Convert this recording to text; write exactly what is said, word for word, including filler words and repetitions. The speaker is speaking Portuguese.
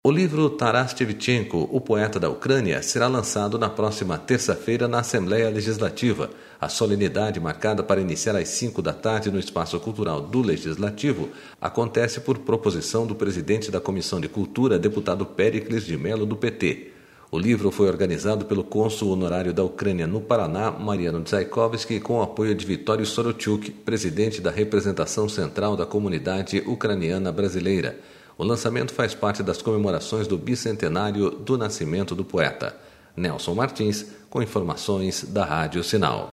O livro Taras Shevchenko, o poeta da Ucrânia, será lançado na próxima terça-feira na Assembleia Legislativa. A solenidade, marcada para iniciar às cinco da tarde no Espaço Cultural do Legislativo, acontece por proposição do presidente da Comissão de Cultura, deputado Péricles de Mello, do P T. O livro foi organizado pelo cônsul honorário da Ucrânia no Paraná, Mariano Tsaikovsky, com o apoio de Vitório Sorochuk, presidente da representação central da comunidade ucraniana brasileira. O lançamento faz parte das comemorações do bicentenário do nascimento do poeta. Nelson Martins, com informações da Rádio Sinal.